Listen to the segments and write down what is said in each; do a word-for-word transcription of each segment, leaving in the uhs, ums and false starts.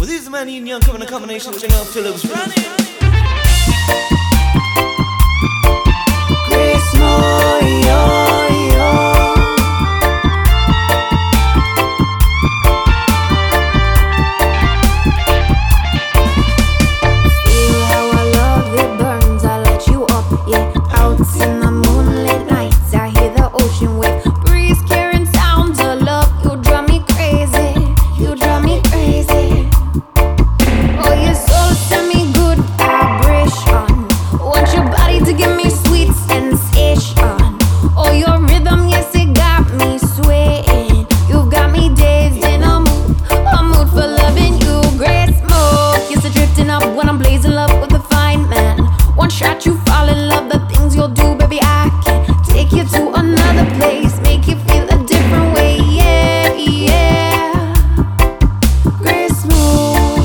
Well, this is man Yin Young coming in a combination with Young Phillips. Running. Grace Moore, yo, yo. Feel how our love it burns, I light you up, yeah. Out in the moonlit nights, I hear the ocean wave. Breeze carrying sounds of love, you drive me crazy, you drive me crazy. Oh, your soul send me good vibration. Want your body to give me sweet sensation. Oh, your rhythm, yes, it got me swaying. You've got me dazed in a mood, a mood for loving you. Grace Moore, yes, you're drifting up when I'm blazing love with a fine man. One shot, you fall in love. The things you'll do, baby, I can take you to another place, make you feel a different way. Yeah, yeah. Grace Moore.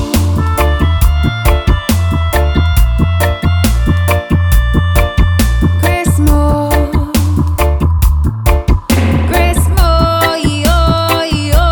Grace Moore, Grace Moore, yo, yo.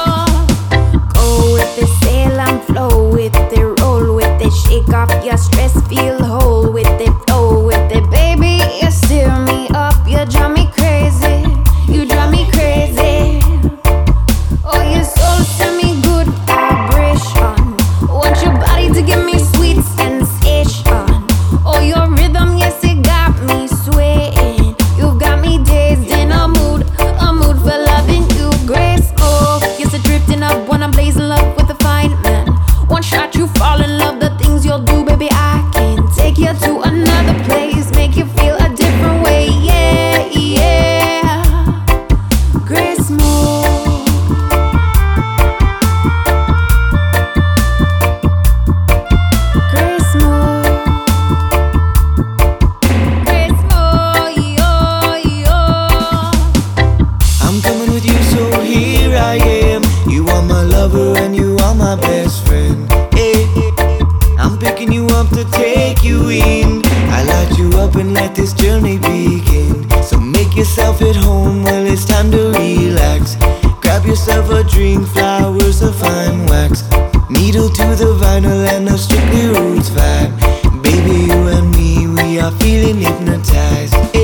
Go with it, sail and flow with it, roll with it, shake off your stress, feel whole with it, flow with it, baby. You stir me up, you drive me crazy, you drive me crazy. Oh, your soul send me good vibration. Want your body to give me sweet sensation. Oh, your rhythm, yes, it got me swaying. You've got me dazed in a mood, a mood for loving you. Grace Moore, yes, it's drifting up when I'm blazing love with a fine man. One shot, you fall in love. The things you'll do, baby, I can take you to another place, make you feel a different way. Yeah, yeah. Grace Moore. Grace Moore. Grace Moore, yo, yo. I'm coming with you, so here I am. You are my lover and you are my best friend. Hey, I'm picking you up to take you in. I light you up and let this journey begin. So make yourself at home, well, it's time to relax. Grab yourself a drink, flowers of fine wax. Needle to the vinyl and a strictly roots vibe. Baby, you and me, we are feeling hypnotized.